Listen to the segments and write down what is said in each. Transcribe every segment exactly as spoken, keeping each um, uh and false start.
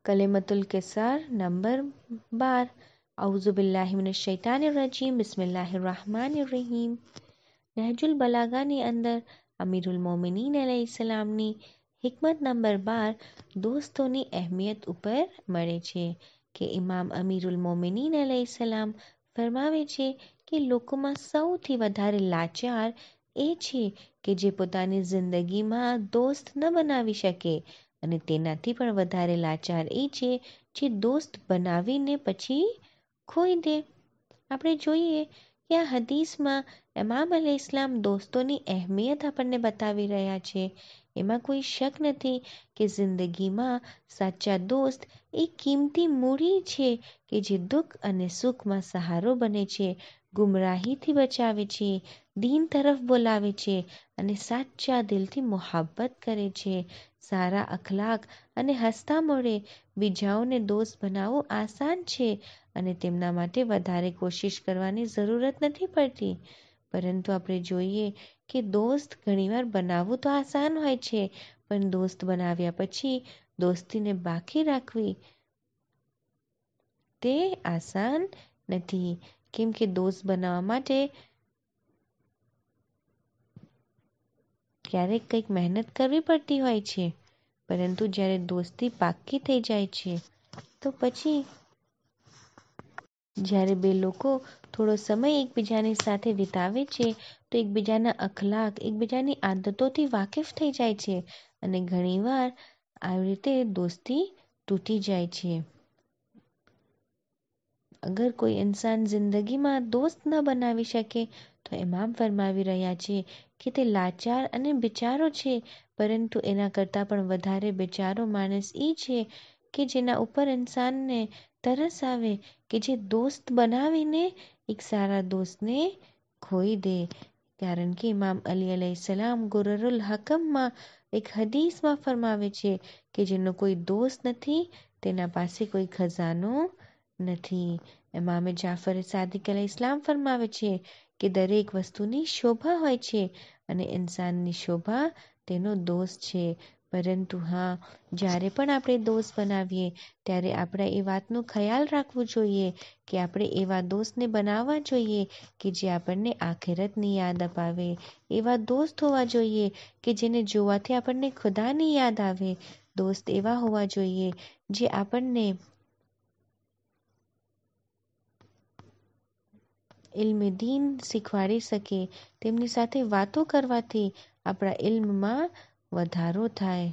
कलिमतुल किसार number बार। औज़ु बिल्लाहि मिनश शैतानिर रजीम, बिस्मिल्लाहिर रहमानिर रहीम। નહજુલ બલાગાની અંદર અમીરુલ મોમિનીન અલૈહિસ્સલામની હિકમત number બાર દોસ્તોની અહેમિયત ઉપર મળે છે કે ઇમામ અમીરુલ મોમિનીન અલૈહિસ્સલામ ફરમાવે છે કે લોકોમાં સૌથી વધારે લાચાર એ છે કે જે પોતાની જિંદગીમાં દોસ્ત ન બનાવી શકે, અને તેનાથી પણ વધારે લાચાર એ છે જે દોસ્ત બનાવીને પછી ખોઈ દે। આપણે જોઈએ કે આ હદીસમાં ઇમામ અલૈહિસ્સલામ દોસ્તોની અહેમિયત આપણને બતાવી રહ્યા છે। એમાં કોઈ શક નથી કે જિંદગીમાં સાચા દોસ્ત એ કિંમતી મૂડી છે કે જે દુઃખ અને સુખમાં સહારો બને છે, ગુમરાહીથી બચાવે છે, દીન તરફ બોલાવે છે અને સાચા દિલથી મોહબ્બત કરે છે। સારા અખલાક અને હસતા મોઢે બીજાઓને દોસ્ત બનાવવું આસાન છે અને તેમના માટે વધારે કોશિશ કરવાની જરૂરત નથી પડતી, પરંતુ આપણે જોઈએ કે દોસ્ત ઘણીવાર બનાવવું તો આસાન હોય છે, પણ દોસ્ત બનાવ્યા પછી દોસ્તીને બાકી રાખવી તે આસાન નથી, કેમ કે દોસ્ત બનાવવા માટે ક્યારેક કંઈક મહેનત કરવી પડતી હોય છે, પરંતુ જ્યારે દોસ્તી પાક્કી થઈ જાય છે તો પછી જ્યારે બે લોકો થોડો સમય એકબીજાની સાથે વિતાવે છે તો એકબીજાના અખલાક, એકબીજાની આદતોથી વાકેફ થઈ જાય છે અને ઘણીવાર આવી રીતે દોસ્તી તૂટી જાય છે। અગર કોઈ ઇન્સાન જિંદગીમાં દોસ્ત ન બનાવી શકે તો ઇમામ ફરમાવી રહ્યા છે કે તે લાચાર અને બિચારો છે, પરંતુ એના કરતાં પણ વધારે બિચારો માણસ એ છે કે જેના ઉપર ઇન્સાનને તરસ આવે, કે જે દોસ્ત બનાવીને એક સારા દોસ્તને ખોઈ દે। કારણ કે ઇમામ અલી અલૈહિસ્સલામ ગુરરુલ હકમમાં એક હદીસમાં ફરમાવે છે કે જેનો કોઈ દોસ્ત નથી તેના પાસે કોઈ ખજાનો નથી। ઇમામે જાફર સાદિક અલૈહિસ્સલામ ફરમાવે છે કે દરેક વસ્તુની શોભા હોય છે અને ઇન્સાનની શોભા તેનો દોસ્ત છે, પરંતુ હા, જ્યારે પણ આપણે દોસ્ત બનાવીએ ત્યારે આપણે એ વાતનું ખ્યાલ રાખવું જોઈએ કે આપણે એવા દોસ્તને બનાવવા જોઈએ કે જે આપણને આખિરતની યાદ અપાવે, એવા દોસ્ત હોવા જોઈએ કે જેને જોવાથી આપણને ખુદાની યાદ આવે, દોસ્ત એવા હોવા જોઈએ જે આપણને ઇલ્મે દીન શીખવાડી શકે, તેમની સાથે વાતો કરવાથી આપણા ઇલ્મમાં વધારો થાય।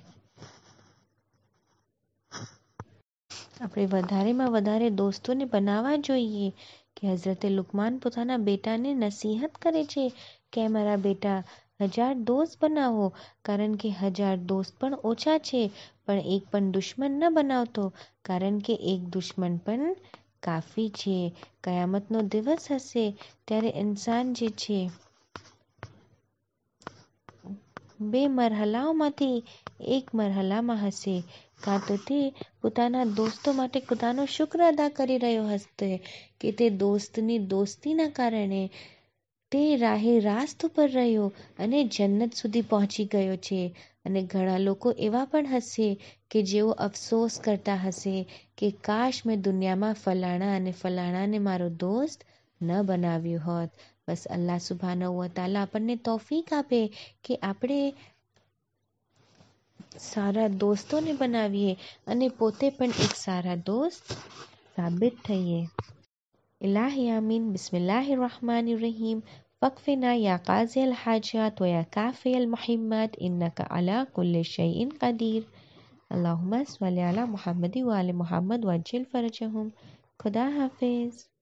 આપણે વધારેમાં વધારે દોસ્તોને બનાવવા જોઈએ કે હઝરતે લુકમાન પોતાના બેટાને નસીહત કરે છે કે મારા બેટા, હજાર દોસ્ત બનાવો, કારણ કે હજાર દોસ્ત પણ ઓછા છે, પણ એક પણ દુશ્મન ન બનાવતો, કારણ કે એક દુશ્મન પણ કાફી છે। કયામતનો દિવસ હશે ત્યારે ઇન્સાન જે છે બે મરહલાઓમાંથી એક મરહલામાં હશે, કાં તો તે પોતાના દોસ્તો માટે ખુદાનો શુક્ર અદા કરી રહ્યો હશે કે તે દોસ્તની દોસ્તીના કારણે તે રાહે રાસ્ત ઉપર રહ્યો અને જન્નત સુધી પહોંચી ગયો છે, અને ઘણા લોકો એવા પણ હશે કે જેઓ અફસોસ કરતા હશે કે કાશ મેં દુનિયામાં ફલાણા અને ફલાણાને મારો દોસ્ત ન બનાવ્યો હોત। બસ અલ્લાહ સુબ્હાનહુ વ તઆલા આપણને તૌફીક આપે કે આપણે સારા દોસ્તોને બનાવીએ અને પોતે પણ એક સારા દોસ્ત સાબિત થઈએ। इलाही आमीन। बिस्मिल्लाहिर रहमानिर रहीम। फ़क्फ़िना या क़ाज़ियल हाजात व या काफ़ियल मुहिम्मात इन्नका अला कुल्लि शैइन क़दीर। अल्लाहुम्मा सल्लि अला मुहम्मद व आलि मुहम्मद वअज्जिल फ़रजहुम। खुदा हाफ़िज़।